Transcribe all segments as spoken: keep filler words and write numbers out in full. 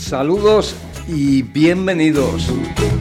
Saludos y bienvenidos.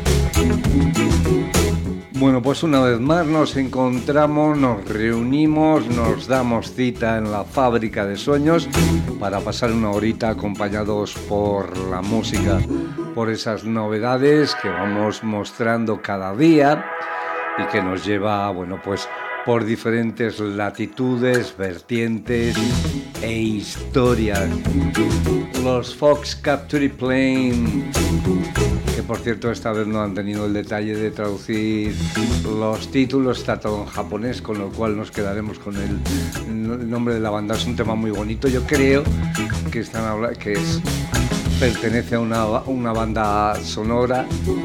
Bueno, pues una vez más nos encontramos, nos reunimos, nos damos cita en la Fábrica de Sueños para pasar una horita acompañados por la música, por esas novedades que vamos mostrando cada día y que nos lleva, bueno, pues por diferentes latitudes, vertientes e historias. Los Fox Capture Plane, que por cierto esta vez no han tenido el detalle de traducir los títulos, está todo en japonés, con lo cual nos quedaremos con el, el nombre de la banda. Es un tema muy bonito, yo creo que, están, que es, pertenece a una, una banda sonora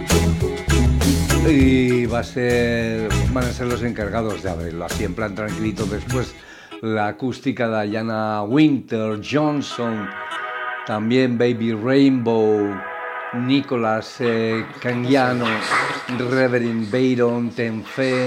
y va a ser, van a ser los encargados de abrirlo así en plan tranquilito. Después la acústica de Diana Winter Johnson, también Baby Rainbow, Nicolás eh, Cangiano, Reverend Bayron Tenfe,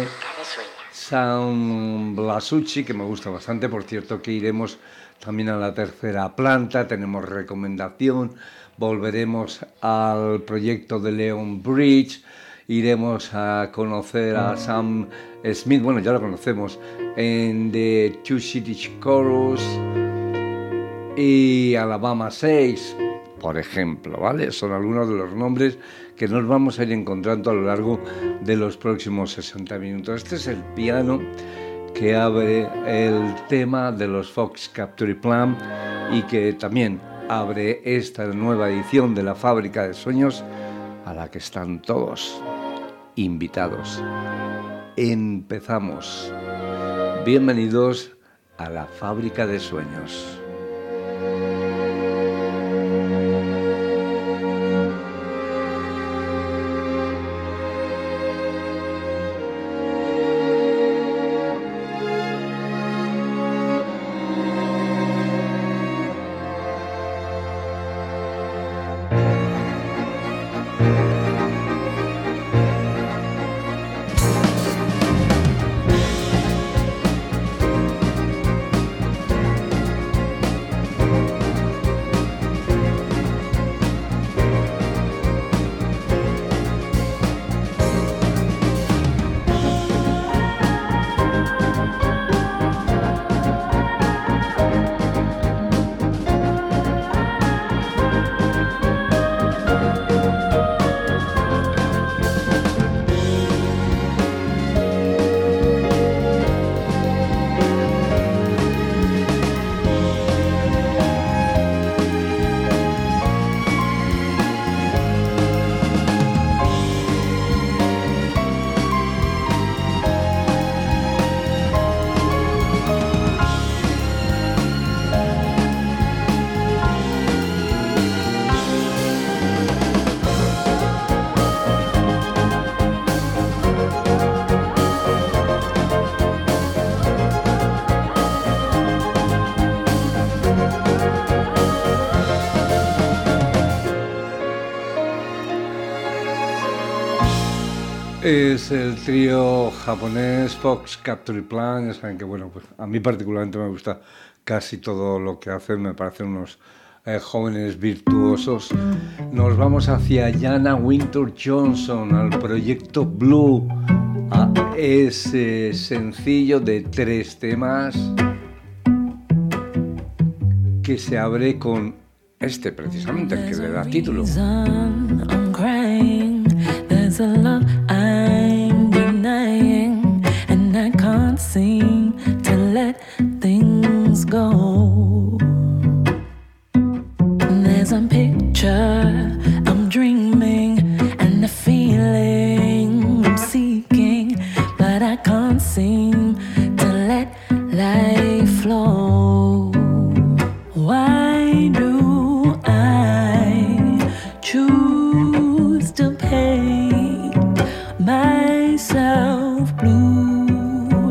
Sam Blasucci, que me gusta bastante. Por cierto que iremos también a la tercera planta, tenemos recomendación, volveremos al proyecto de Leon Bridge, iremos a conocer a Sam Smith, bueno, ya lo conocemos, en The Two Cities Chorus y Alabama seis, por ejemplo, ¿vale? Son algunos de los nombres que nos vamos a ir encontrando a lo largo de los próximos sesenta minutos. Este es el piano que abre el tema de los Fox Capture Plane y que también abre esta nueva edición de la Fábrica de Sueños, a la que están todos invitados. Empezamos. Bienvenidos a la Fábrica de Sueños. Es el trío japonés Fox Capture Plane. Ya saben que, bueno, pues a mí particularmente me gusta casi todo lo que hacen, me parecen unos eh, jóvenes virtuosos. Nos vamos hacia Diana Winter Johnson, al proyecto Blue, a ese sencillo de tres temas que se abre con este, precisamente, el que le da título. There's a love I'm denying, and I can't seem to let things go. There's a picture I'm dreaming, and a feeling I'm seeking, but I can't seem to let life flow. Why do I choose to paint myself blue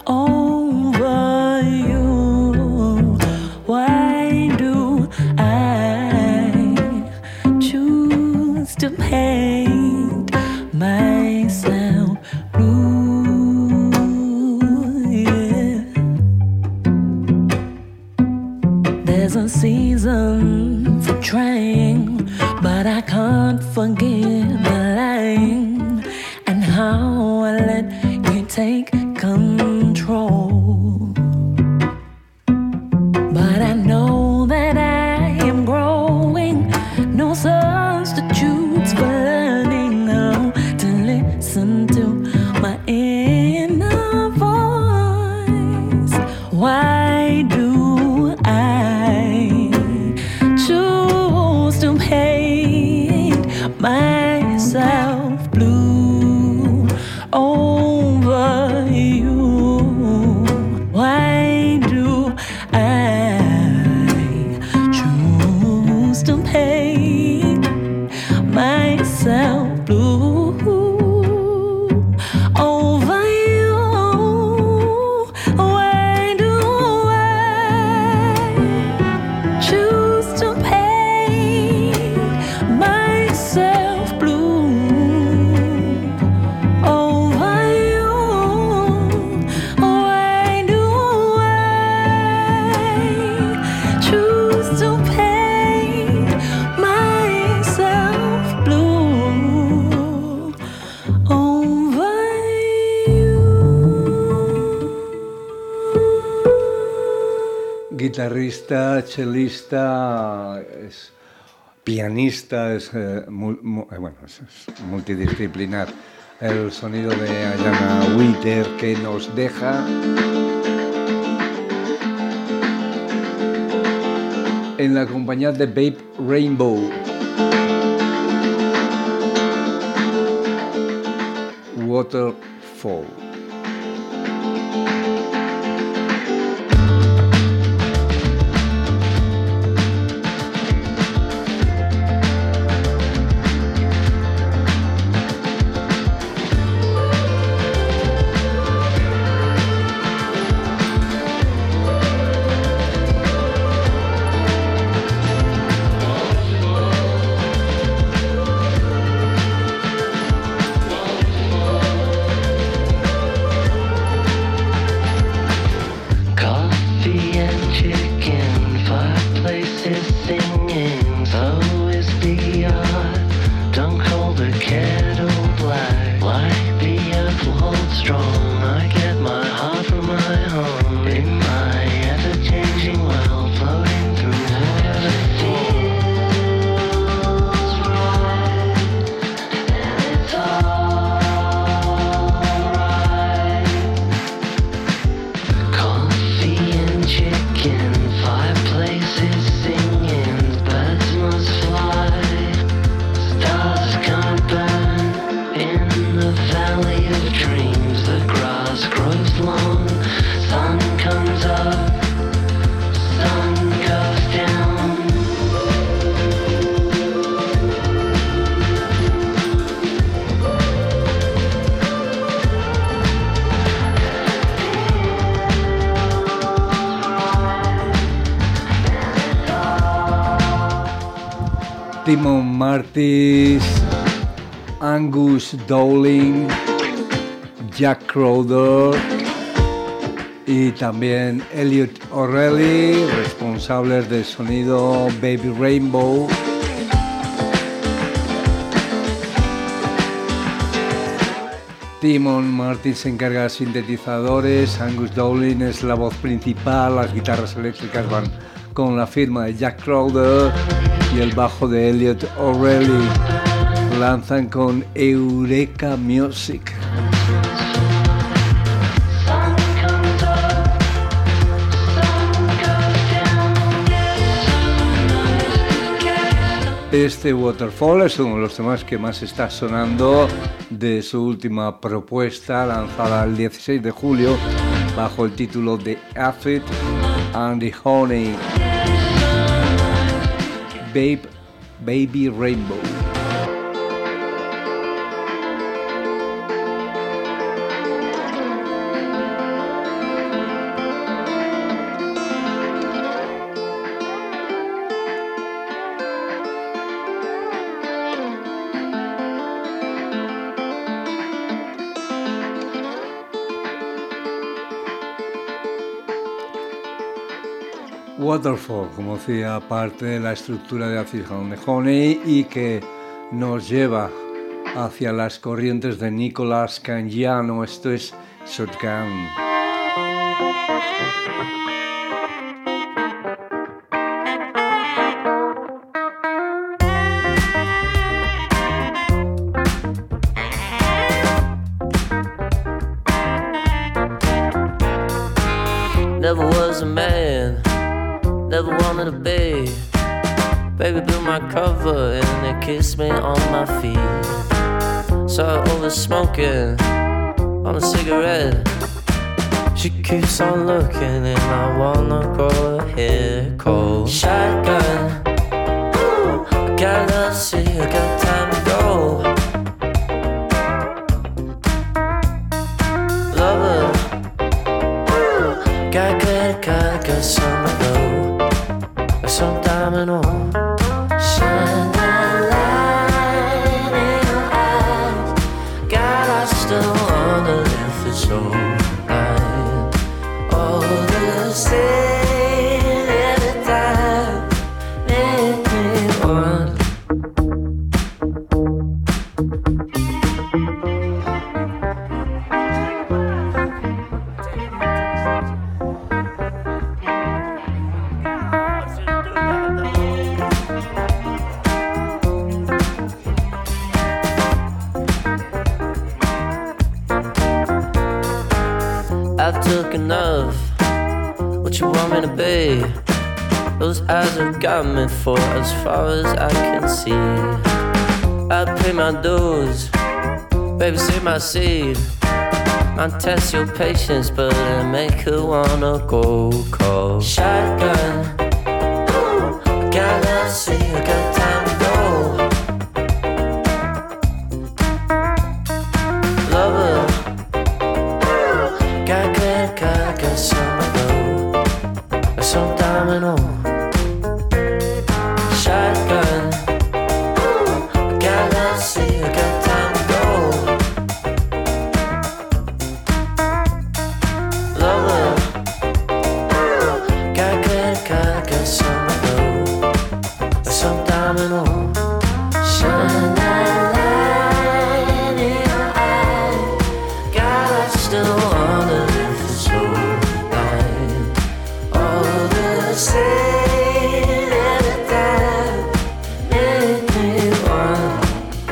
over you? Why do I choose to paint myself blue? Yeah. There's a season for trying, forgive the lying and how I let you take control. But I know that I am growing, no substitutes for learning how to listen to my inner voice. Why do I choose to paint myself blue over you? Why do I choose to paint myself blue over you? Why do I choose to paint myself blue over you? Why do I choose to paint myself blue over you? Guitarrista, chelista, es pianista, es, eh, mu- mu- eh, bueno, es, es multidisciplinar. El sonido de Ayanna Winter que nos deja en la compañía de Babe Rainbow. Waterfall. Coffee and chicken, fireplaces singing. So is the art. Don't call the kettle black. Like the apple holds strong. I get my heart from my home. In my ever-changing world, floating through water. Feels right, and it's alright. Coffee and chicken, fireplaces singing, birds must fly, stars gonna burn in the valley of dreams. The grass grows long, sun comes up, sun goes down. Timon Martis, Angus Dowling, Jack Crowder y también Elliot O'Reilly, responsables del sonido Baby Rainbow. Timon Martin se encarga de sintetizadores, Angus Dowling es la voz principal, las guitarras eléctricas van con la firma de Jack Crowder y el bajo de Elliot O'Reilly. Lanzan con Eureka Music. Sun comes up, sun goes down. Este Waterfall es uno de los temas que más está sonando de su última propuesta, lanzada el dieciséis de julio bajo el título The Acid and the Honey. Babe, Baby Rainbow. Waterfall, como decía, parte de la estructura de Acid and the Honey y que nos lleva hacia las corrientes de Nicolas Cangiano. Esto es Shotgun. Never was a man, never wanted to be. Baby blew my cover and they kissed me on my feet. So I over smoking on a cigarette. She keeps on looking and I wanna go ahead cold. Shotgun, I got love, see, I got time to go. Lover, got credit card, got some dough, got some diamond on. Shine that light in your eyes. God, I still wonder if it's alright. All the same every time make me want. I've took enough. What you want me to be? Those eyes have got me for as far as I can see. I pay my dues, baby, save my seed. Might test your patience, but it make her wanna go cold. Shotgun, I got love, see, I got time to go. Lover, got credit card, got some dough, got some diamond on. Shotgun, got love, see, I got time to go. Lover, got credit card, got some dough, got some diamond on. Shine that light in your eyes. God, I still wonder if it's alright. All the same every time make me want.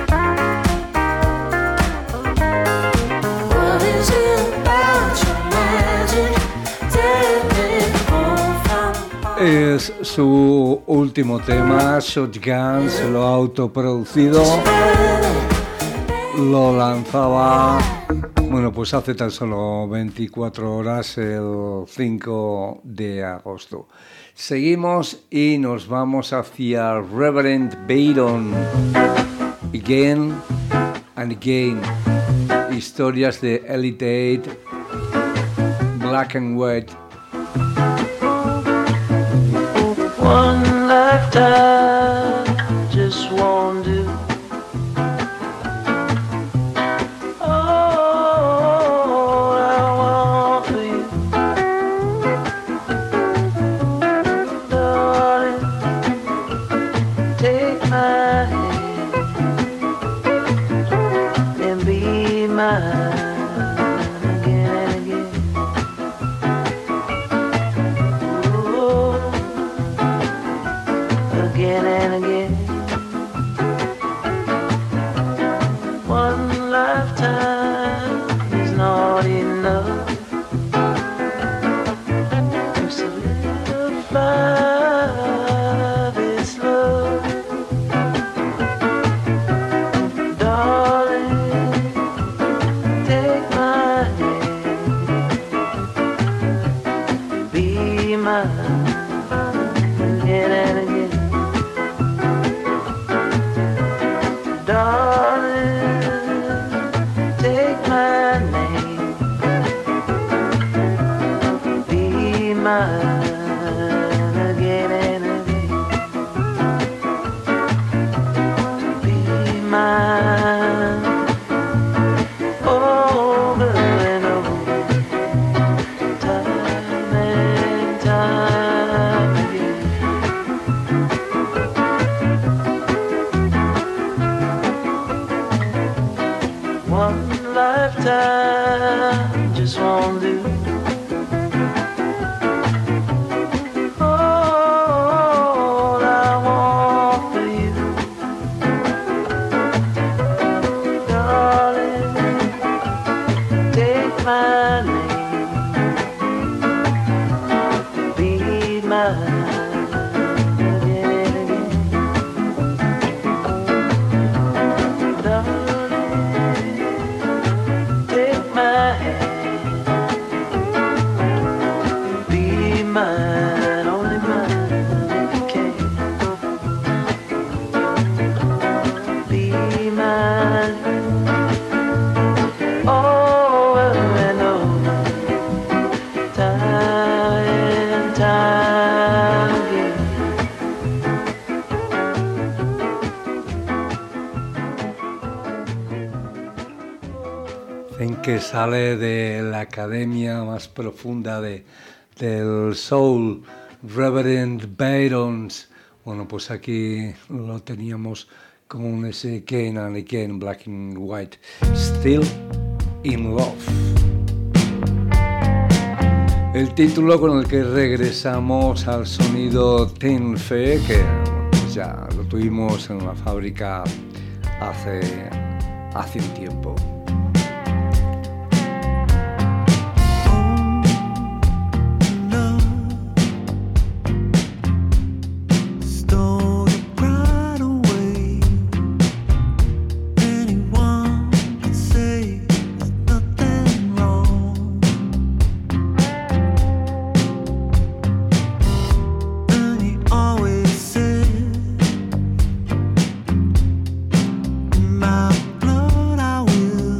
What is it about your magic? Take me home from. Es su último tema, Shotgun, se lo ha autoproducido. Lo lanzaba, bueno, pues hace tan solo veinticuatro horas, el cinco de agosto. Seguimos y nos vamos hacia Reverend Bayron. Again and Again. Historias de Elite Eight, Black and White. One lifetime just won't do. All I want for you, darling, take my hand and be mine again and again. Oh, again and again. One lifetime is not enough to solidify this love, darling. Take my hand, be mine again and again. Darling, take my name, be mine again and again, be mine over and over, time and time again. Que sale de la academia más profunda de, del soul, Reverend Barons. Bueno, pues aquí lo teníamos con ese Again and Again, Black and White, Still in Love. El título con el que regresamos al sonido Tin Fe, que ya lo tuvimos en la fábrica hace, hace un tiempo. My blood I will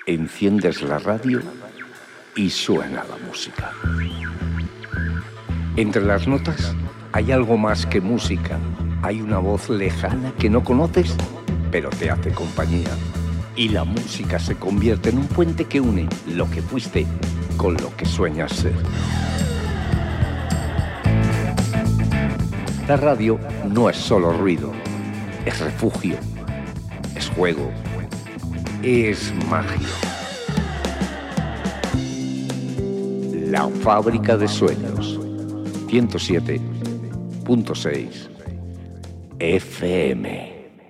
Enciendes la radio y suena la música. Entre las notas hay algo más que música. Hay una voz lejana que no conoces, pero te hace compañía. Y la música se convierte en un puente que une lo que fuiste con lo que sueñas ser. La radio no es solo ruido, es refugio, es juego, es magia. La Fábrica de Sueños, ciento siete punto seis F M.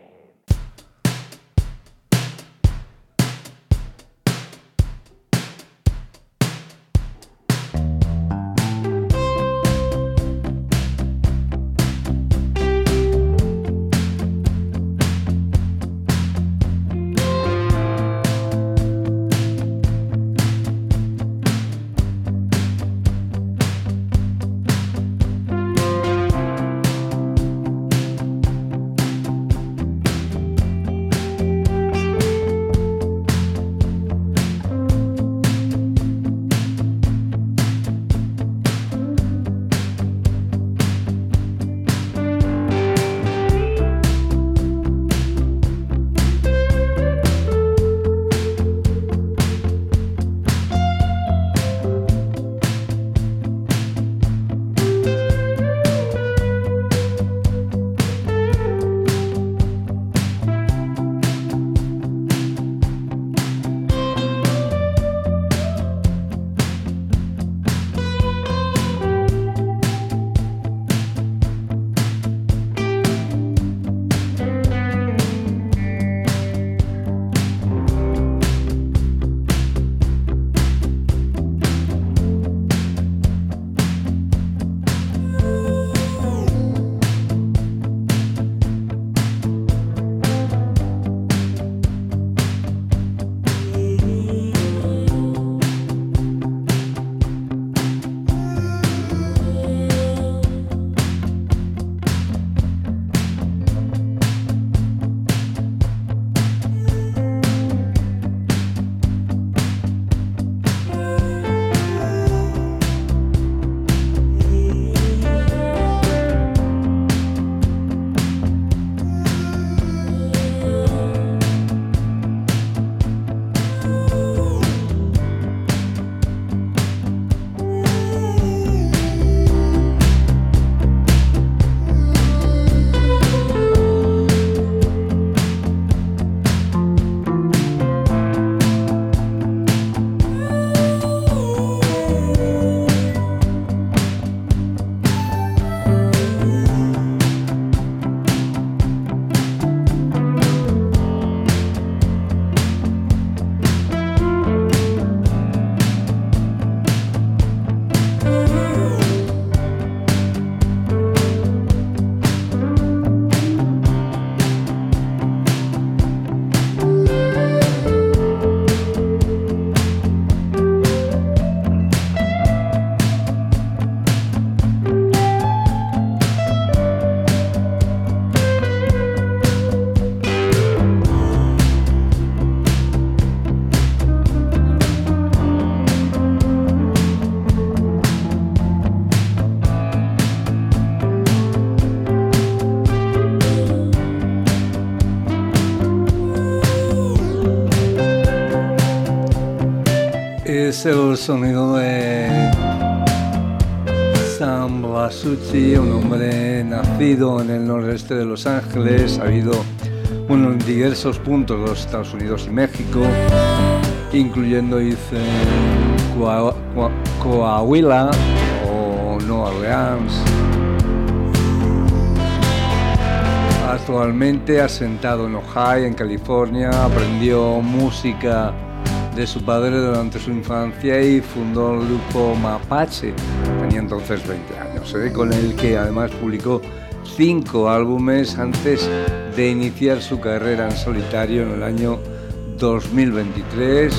Es el sonido de Sam Blasucci, un hombre nacido en el noroeste de Los Ángeles, ha habido bueno, en diversos puntos de los Estados Unidos y México, incluyendo dice, Coa- Coa- Coahuila o Nueva Orleans. Actualmente asentado en Ojai, en California, aprendió música de su padre durante su infancia y fundó el grupo Mapache, tenía entonces veinte años, ¿eh? Con el que además publicó cinco álbumes antes de iniciar su carrera en solitario en el año dos mil veintitrés.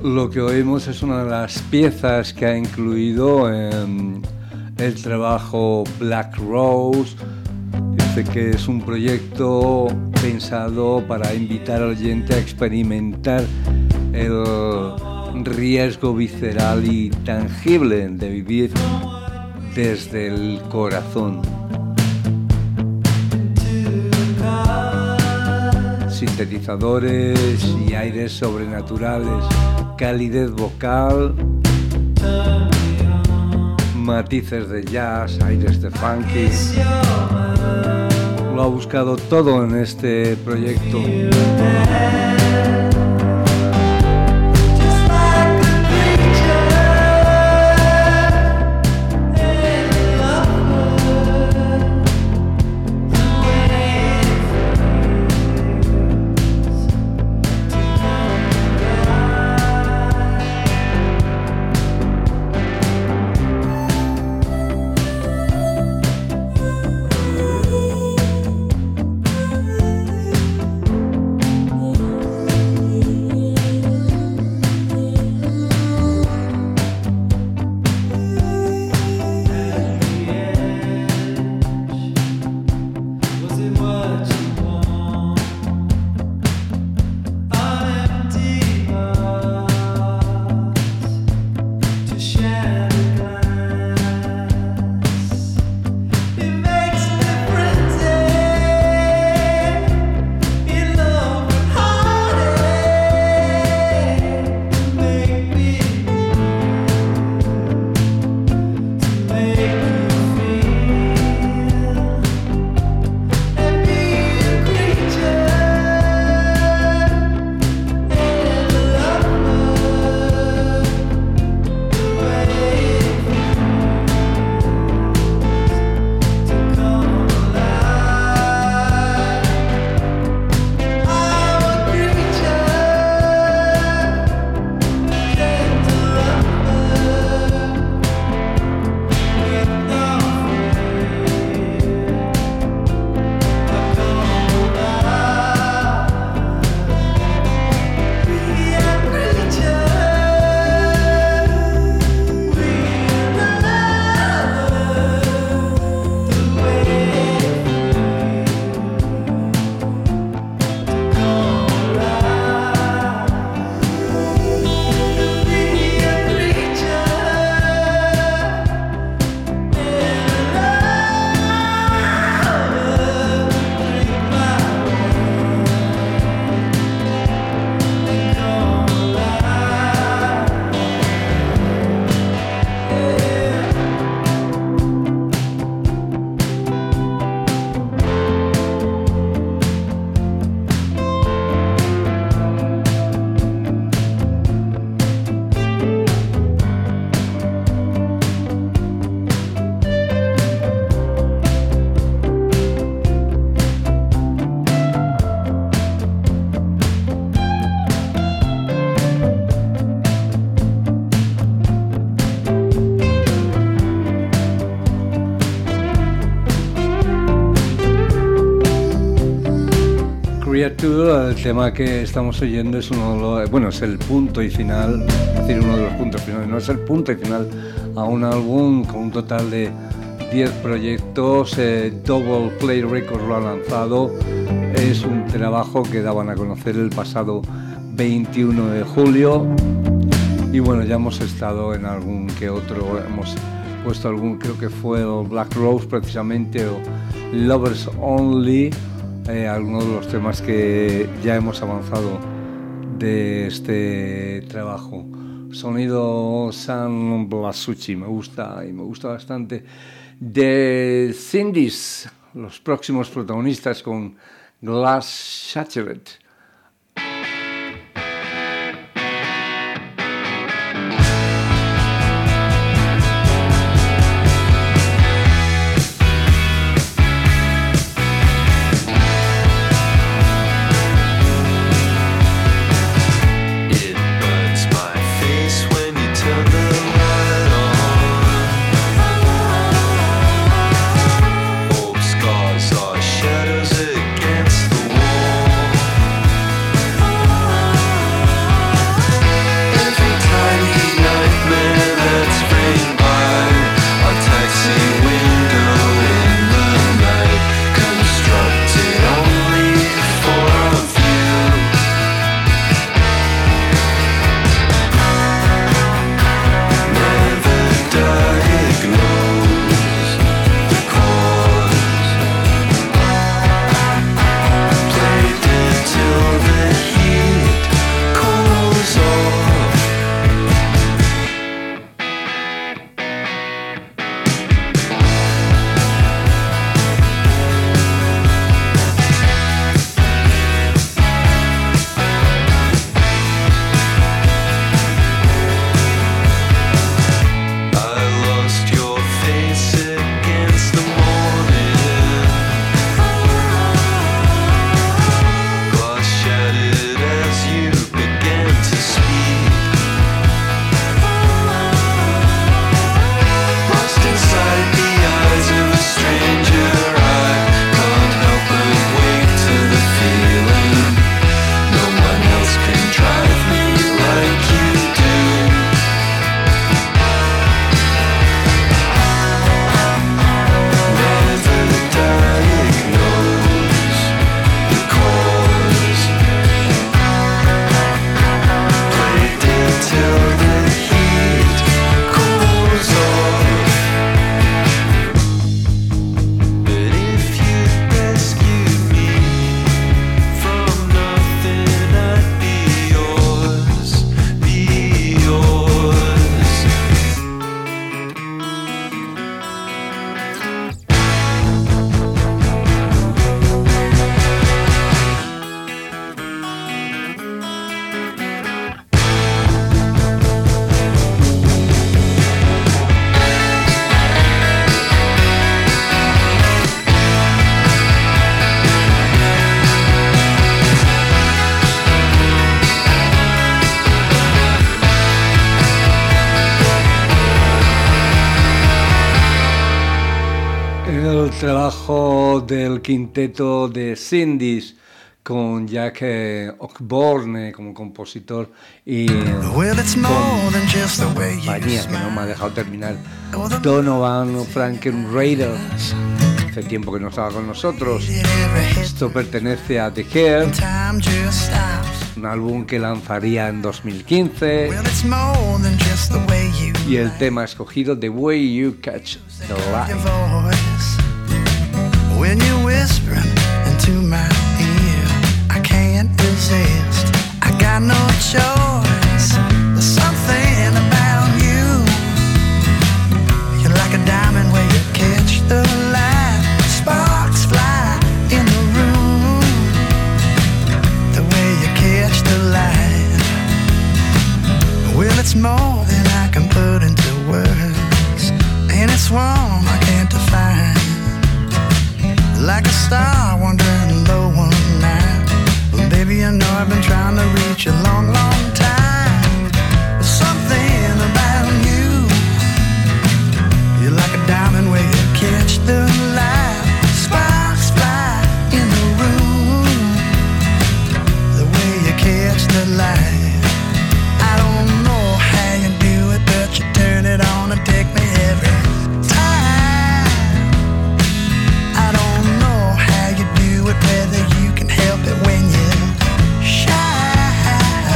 Lo que oímos es una de las piezas que ha incluido en el trabajo Black Rose. Dice que es un proyecto pensado para invitar al oyente a experimentar el riesgo visceral y tangible de vivir desde el corazón. Sintetizadores y aires sobrenaturales, calidez vocal, matices de jazz, aires de funky. Lo ha buscado todo en este proyecto. El tema que estamos oyendo es uno de los, bueno, es el punto y final, es decir, uno de los puntos finales, no es el punto y final a un álbum con un total de diez proyectos. eh, Double Play Records lo ha lanzado. Es un trabajo que daban a conocer el pasado veintiuno de julio y bueno, ya hemos estado en algún que otro, hemos puesto algún, creo que fue el Black Rose precisamente o Lovers Only. Eh, algunos de los temas que ya hemos avanzado de este trabajo. Sonido San Blasucci, me gusta y me gusta bastante. The Cindy's, los próximos protagonistas con Glass Shattered. Shadows against the wall. Trabajo del quinteto de Cindy's con Jack Osborne como compositor y well, compañía, que no me ha dejado terminar, Donovan Frankenreiter. Hace tiempo que no estaba con nosotros. Esto pertenece a The Hair, un álbum que lanzaría en dos mil quince, y el tema escogido, The Way You Catch the Light. When you're whispering into my ear, I can't resist. I got no choice. There's something about you. You're like a diamond where you catch the light. Sparks fly in the room. The way you catch the light. Well, it's more than I can put into words, and it's warm I can't define. Like a star wandering low one night. Well, baby, I know I've been trying to reach a long, long time. There's something about you. You're like a diamond where you catch the light. Sparks fly in the room. The way you catch the light. I don't know how you do it, but you turn it on and take me every whether you can help it when you shine.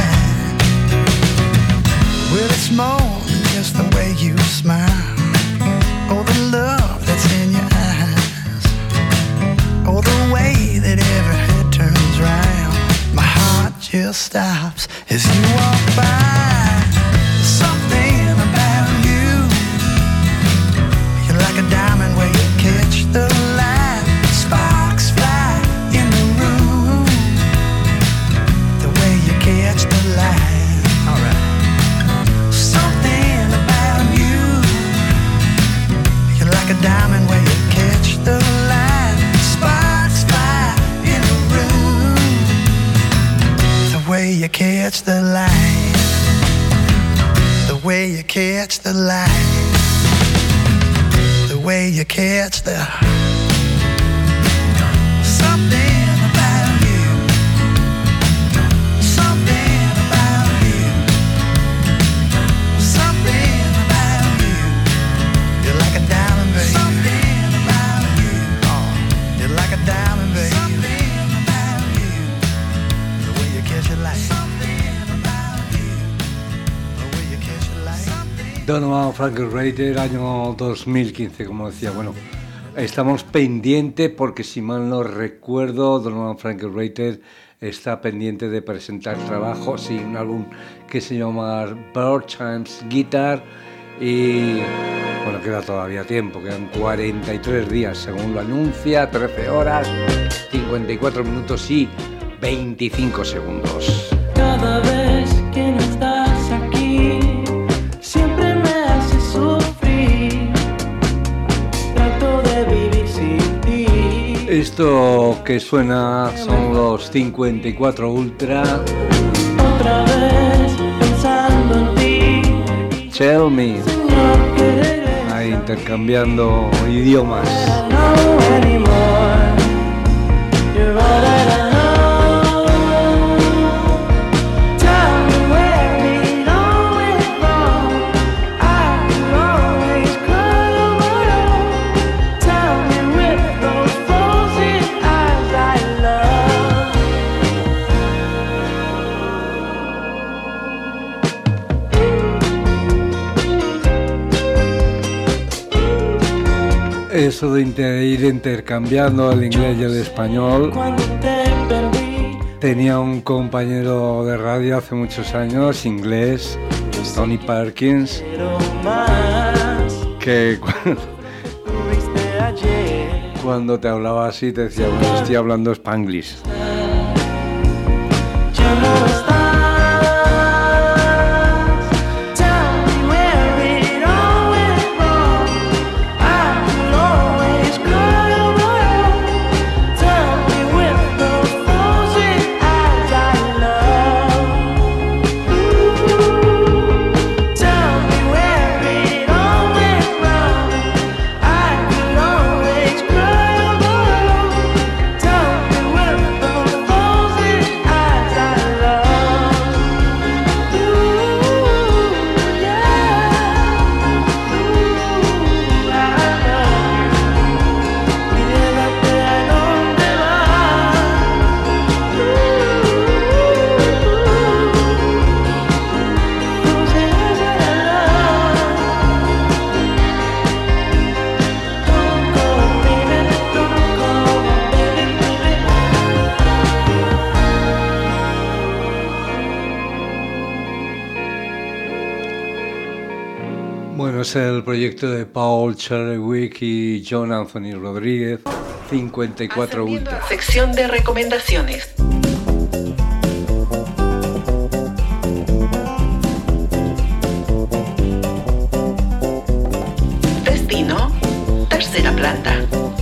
Well, it's more than just the way you smile, or the love that's in your eyes, or the way that every head turns round. My heart just stops as you walk by. There's something about you. You're like a diamond where you catch the light. Sparks fly in the room. The way you catch the light. Alright. Something about you. You're like a diamond where you catch the light. Sparks fly in the room. The way you catch the light. The way you catch the light. The way you catch the something about you. Something about you. Something about you. You're like a diamond, baby. Something about you. Oh, you're like a diamond, baby. Something about you. The way you catch your light. Something about you. The way you catch your light. Donovan Frankenreiter, año dos mil quince, como decía. Bueno, estamos pendientes porque, si mal no recuerdo, Donovan Frankenreiter está pendiente de presentar trabajo, sí, un álbum que se llama Bird Chimes Guitar, y bueno, queda todavía tiempo, quedan cuarenta y tres días según lo anuncia, trece horas, cincuenta y cuatro minutos y veinticinco segundos. Cada vez que no estás aquí, siempre me haces sufrir. Trato de vivir sin ti. Esto que suena son los cincuenta y cuatro Ultra. Otra vez pensando en ti. Tell me. Ahí intercambiando idiomas. Eso de inter- ir intercambiando el inglés y el español. Tenía un compañero de radio hace muchos años, inglés, Tony Perkins, que cuando, cuando te hablaba así te decía, bueno, estoy hablando spanglish. Cry. Bueno, es el proyecto de Paul Cherrywick y John Anthony Rodríguez, cincuenta y cuatro Ultra. Sección de recomendaciones. Destino, tercera planta.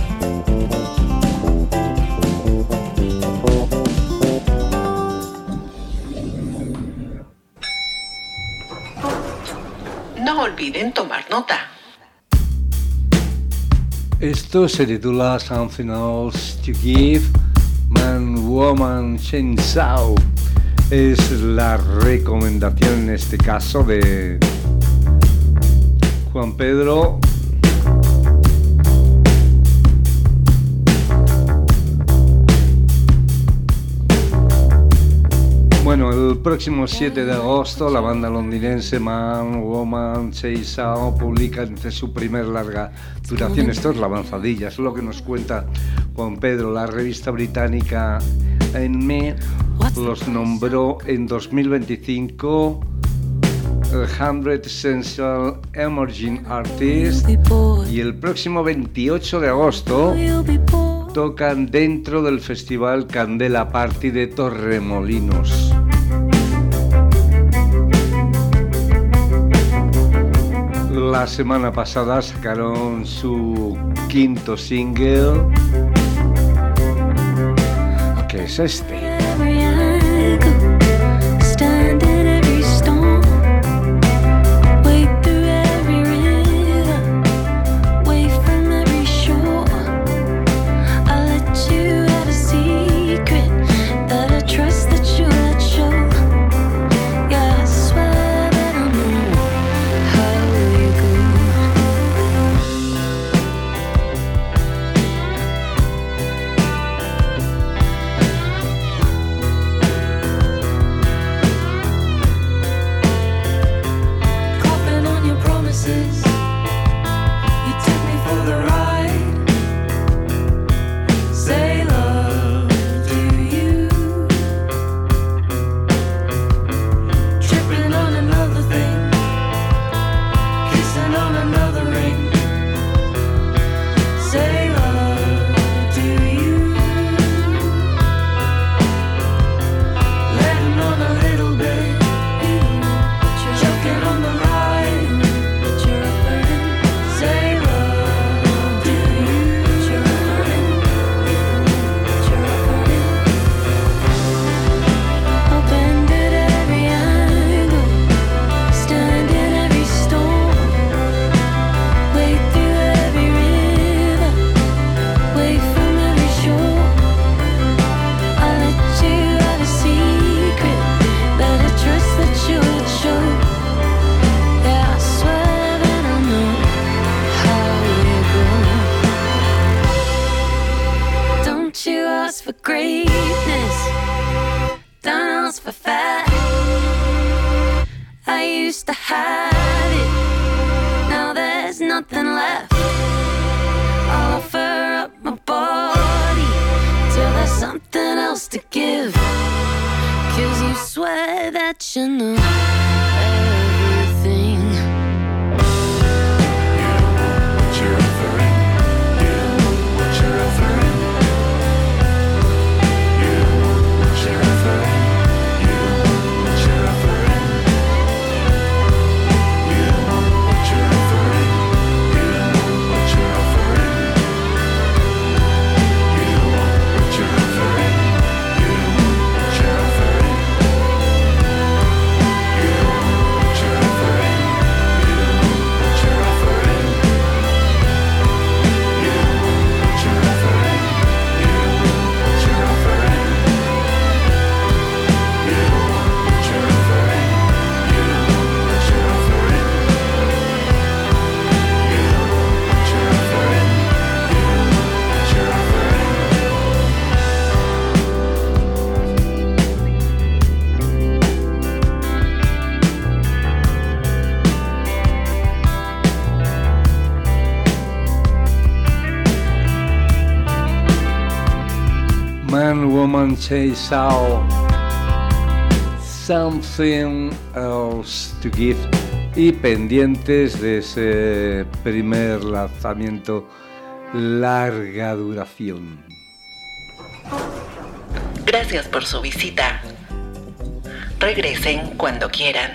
No olviden tomar nota. Esto se titula Something Else to Give, Man, Woman, Chainsaw. Es la recomendación en este caso de Juan Pedro. Bueno, el próximo siete de agosto la banda londinense Man, Woman, Chainsaw publica entre su primer larga duración. Esto es la avanzadilla, es lo que nos cuenta Juan Pedro. La revista británica En Me los nombró en dos mil veinticinco el cien Essential Emerging Artists y el próximo veintiocho de agosto tocan dentro del festival Candela Party de Torremolinos. La semana pasada sacaron su quinto single, que es este. Man, Woman, Chainsaw, Something Else to Give, y pendientes de ese primer lanzamiento larga duración. Gracias por su visita. Regresen cuando quieran.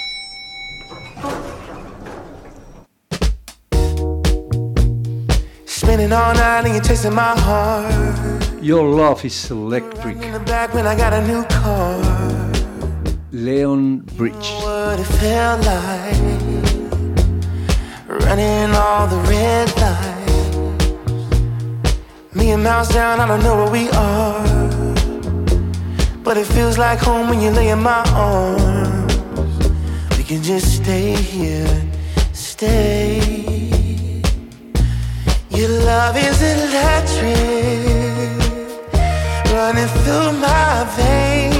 Spinning all night and you're chasing my heart. Your Love is Electric. In the back when I got a new car. Leon Bridge. What it felt like running all the red lights. Million miles down, I don't know where we are, but it feels like home when you lay in my arms. We can just stay here, stay. Your love is electric, running through my veins.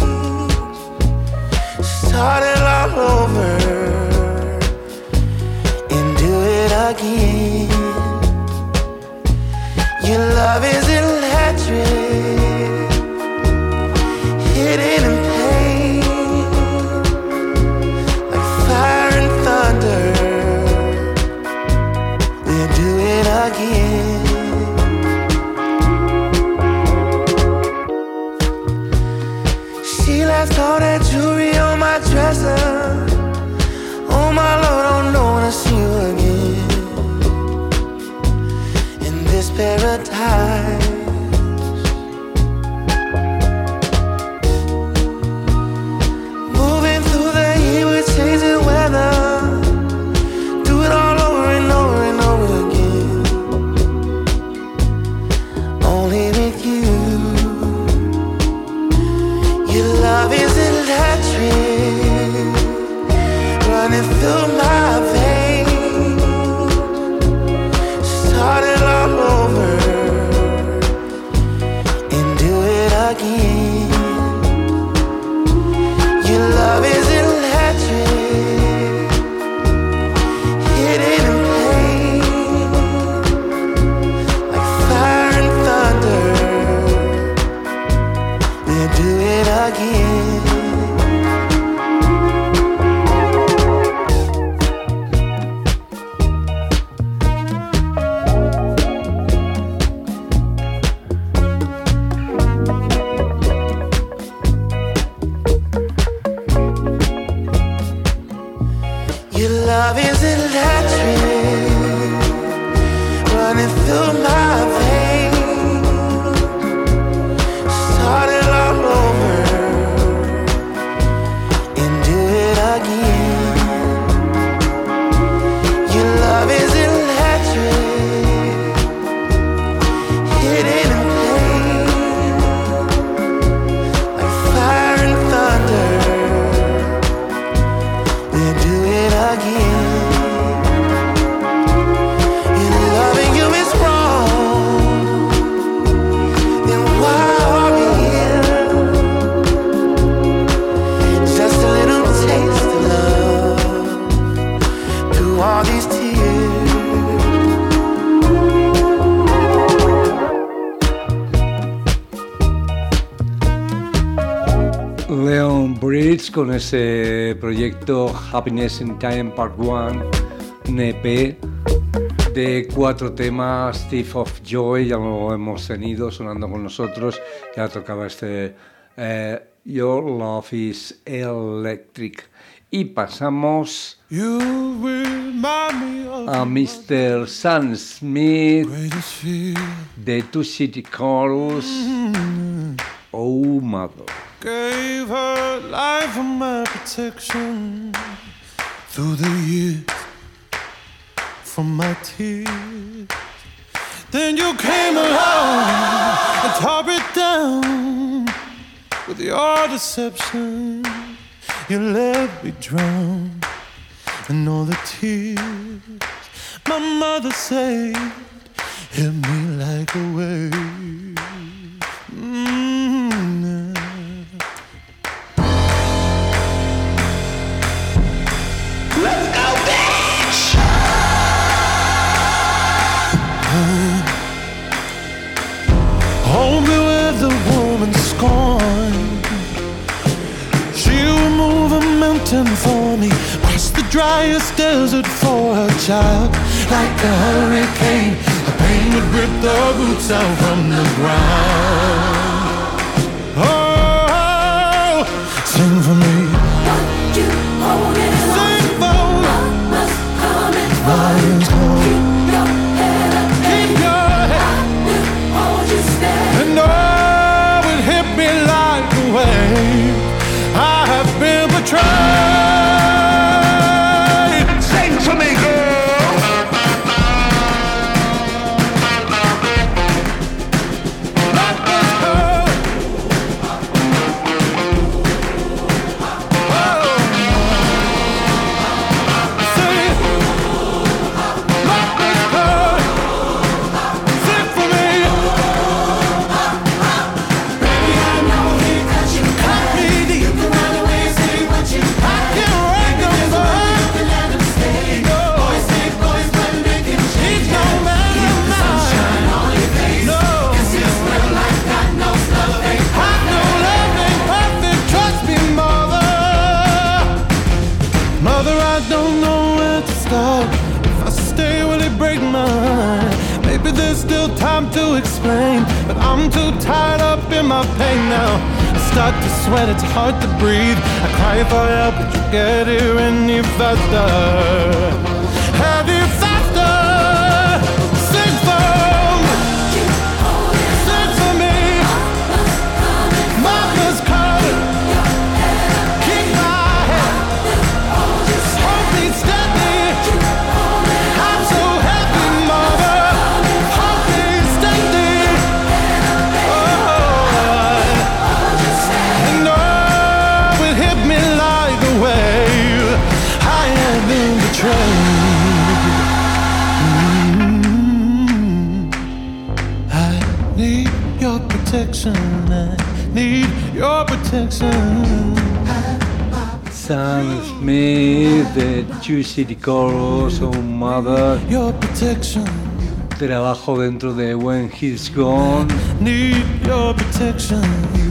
Start it all over and do it again. Your love is electric, hidden in pain, like fire and thunder. We'll do it again. She left all that jewelry on my dresser. Oh my Lord, I don't know when I see you again in this paradise. Moving through the heat with changing weather. Do it all over and over and over again. Only with you. Your love is electric, running through my veins. Start it all over and do it again. Your love is electric, hidden in pain, like fire and thunder. We'll do it again. Your love is electric, running through my veins. Start it all over and do it again. Your love is electric, hidden in pain, like fire and thunder. We'll do it again. And loving you is wrong, then why are we here? Just a little taste of love through all these tears. Leon Bridge con ese proyecto Happiness in Time Part uno, un E P de cuatro temas. Thief of Joy ya lo hemos tenido sonando con nosotros, ya tocaba este eh, Your Love is Electric, y pasamos You remind me of a mister Sam Smith greatest fear. de Two City Chorus. Oh Mother. Gave her life for my protection through the years from my tears. Then you came along and tore it down with your deception. You let me drown in all the tears my mother saved, hit me like a wave. Mm-hmm. Let's go, bitch! Hold me with a woman's scorn. She mountain for me, past the driest desert for her child. Like a hurricane, the pain would rip the roots out from the ground. Oh, sing for me. Don't you hold it in Sing for me. Mama's coming for Lion's you. coming. Keep your head up, Keep baby. your head. I will hold you steady. And oh, it hit me like a wave. I have been betrayed. Sing for me, girl. Love was hurt. Oh. Say, love was hurt. Sing for me. Baby, I know he cut you. Cut me deep. You can run away, say what you I can't wait no more. You can let him stay. No. Boys say boys, but make him change. He's no man of mine. Sunshine on your face. No. Cause you smell like God knows love ain't perfect. I know love ain't perfect. Trust me, mother. Mother, I don't know where to start. If I stay, will it break my heart? Maybe there's still time to explain, but I'm too tied up in my pain now. I start to sweat, it's hard to breathe. I cry for help, but you get here any faster. Any faster. Sing for me. Sing for me. Mama's coming. Keep my head. Hold me steady. I'm so happy, mother. Hold me steady. Oh, and oh, it hit me like a wave. I have been betrayed. Mm. I need your protection. I need your protection. Sam Smith, de Two City Chorus, Oh Mother, Your protection. trabajo dentro de When He's Gone, Need your protection.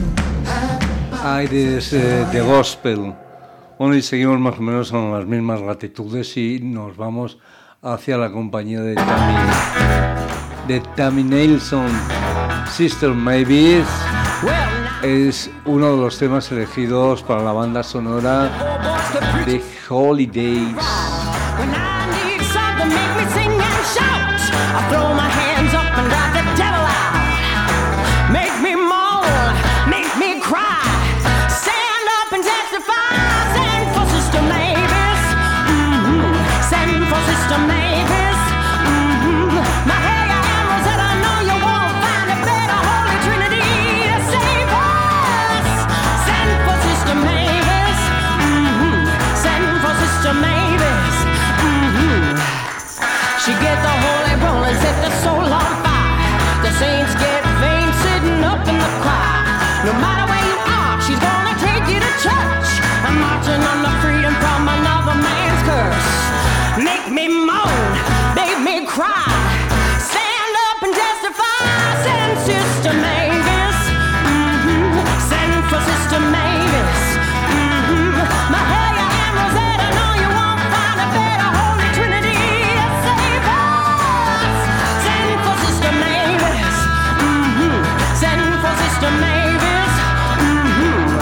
aires eh, de gospel. Bueno, y seguimos más o menos en las mismas latitudes y nos vamos hacia la compañía de Tammy, de Tammy Nelson. Sister Maybe es uno de los temas elegidos para la banda sonora de Holidays. When I need something, make me sing and shout. I throw my hands up and drive the devil out. Make me moan, make me cry. Stand up and testify. Send for Sister Mavis. Mm-hmm. Send for Sister Mavis. Mm-hmm. My hair and Rosetta, know you won't find a better Holy Trinity to save us. Send for Sister Mavis. Mm-hmm. Send for Sister Mavis. Mm-hmm. She get the holy roll and set the soul on fire. The saints get vain sitting up in the choir. No matter where you are, she's gonna take you to church. I'm marching on the freedom from another man's curse. Make me moan, make me cry. Stand up and testify. Send Sister Mavis. Mm-hmm. Send for Sister Mavis. Mm-hmm. My hair and Rosetta, know you won't find a better Holy Trinity to save us. Send for Sister Mavis. Mm-hmm. Send for Sister Mavis. Mm-hmm.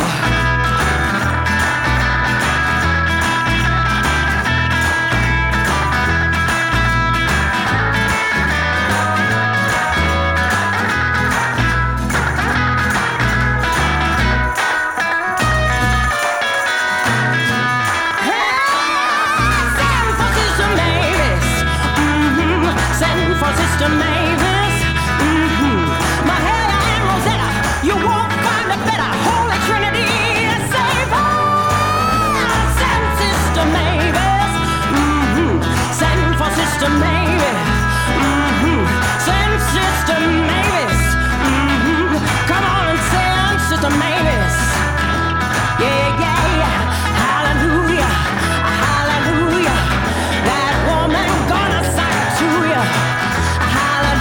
Send for Sister Mavis. Mm-hmm. Send for Sister Mavis. Mm-hmm. My hair and Rosetta, you won't find a better Holy Trinity to save us. Send Sister Mavis. Mm-hmm. Send for Sister Mavis. Mm-hmm. Send Sister Mavis. Mm-hmm. Come on and send Sister Mavis. Yeah, yeah, yeah. Hallelujah. Hallelujah. That woman gonna sing to you. Hallelujah.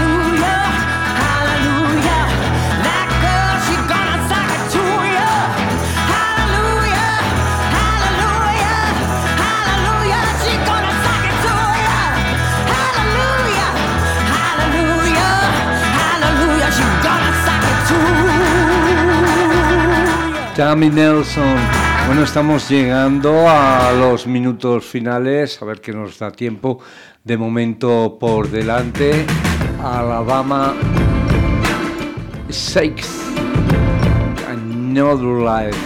Tammy Nelson. Bueno, estamos llegando a los minutos finales, a ver qué nos da tiempo. De momento por delante, Alabama Shakes, Another Life.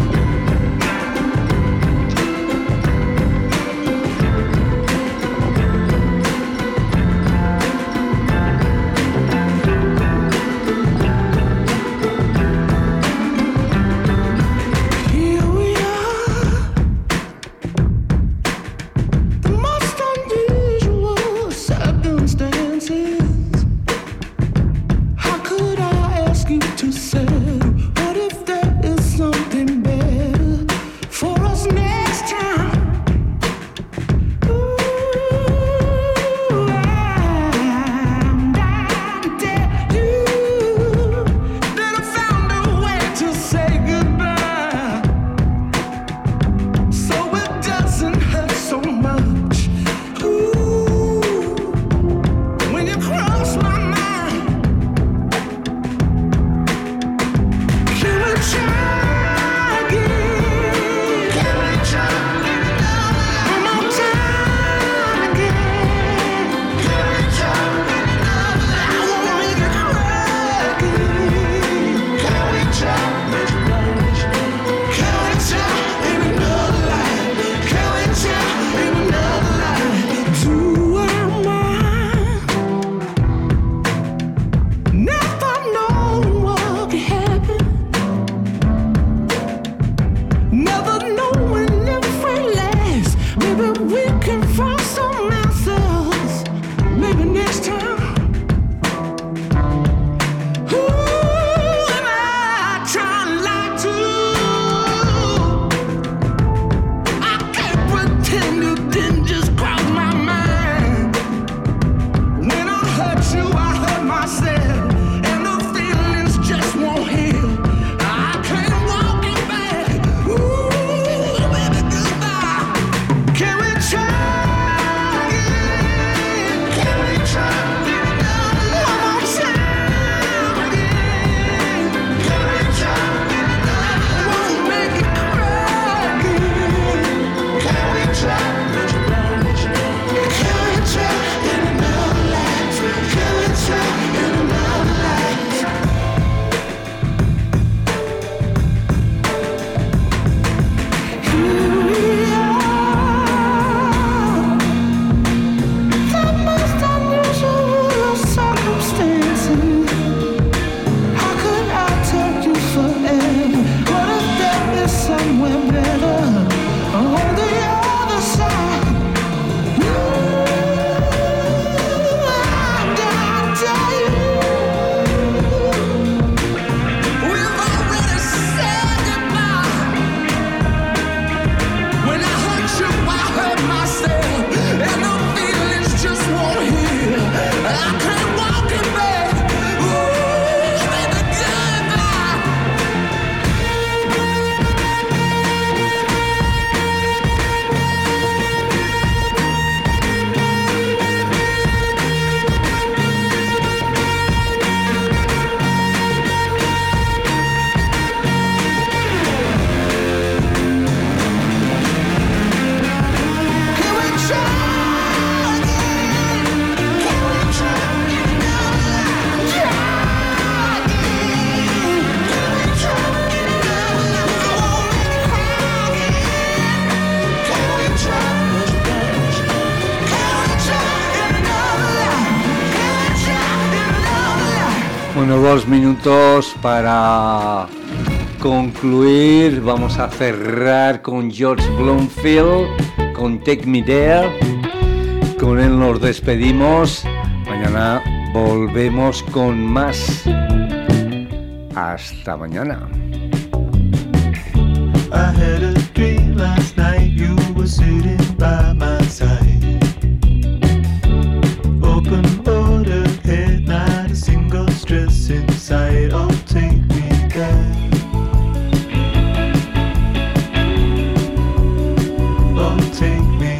To say, what if there is something better? Bueno, dos minutos para concluir. Vamos a cerrar con George Bloomfield, con Take Me There. Con él nos despedimos. Mañana volvemos con más. Hasta mañana. I had a dream last night, you were sitting by my side. Open order, head, not a single stress inside. Oh, take me there. Oh, take me